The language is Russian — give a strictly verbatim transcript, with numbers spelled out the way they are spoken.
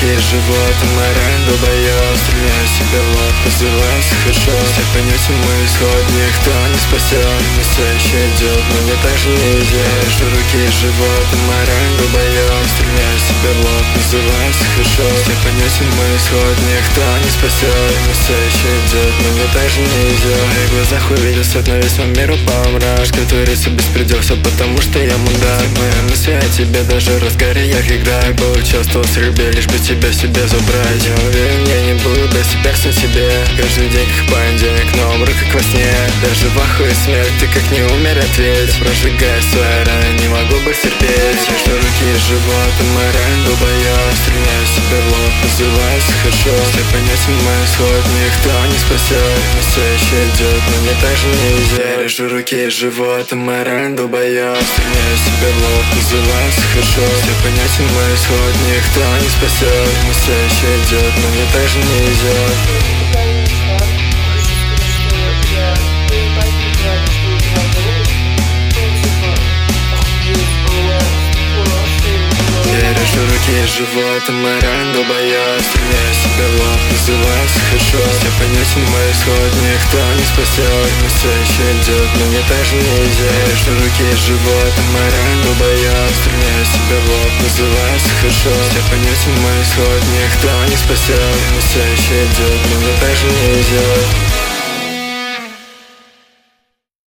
живот, мораль долбоёб. Стреляю себе в лоб, называется хорошо. Все понятен мой исход, никто не спасет. Настоящий идет, но мне так же нельзя. Режу руки, живот, мораль долбоёб. Стреляю себе в лоб, называется хорошо. Все понятен мой исход, никто не спасет. Настоящий идет, но мне так же нельзя. В моих глазах увидел свет, но весь мой мир упал в мрак. Творится беспредел, все потому что я мудак. Мои мысли о тебе даже в разгаре ярких драк. Поучаствовал в стрельбе, лишь бы тебя себе забрать. Я уверен, я не буду без тебя к себе. Каждый день как понедельник, но умру как во сне. Даже в ахуе смерть, ты как не умер, ответь. Прожигая свои раны, не могу больше терпеть. Я что руки и живот, и мораль долбоёб. Стреляю себе в лоб, называется хорошо. Все понятен мой исход, никто не спасет. Настоящий идет, но мне так же нельзя. Режу руки и живот, и мораль долбоёб. Стреляю себе в лоб, называется хорошо. Все понятен мой исход, никто не спасет. Настоящий идет, но мне так же нельзя. Руки и живот, и мораль долбоёб. Стреляю себе в лоб, называется хорошо. Все понятен мой исход, никто не спасет. Настоящий идет, но мне так же нельзя. Режу руки и живот, и мораль долбоёб. Стреляю себе в лоб, называется хорошо. Все понятен мой исход, никто не спасет. Настоящий идет, но мне так же нельзя.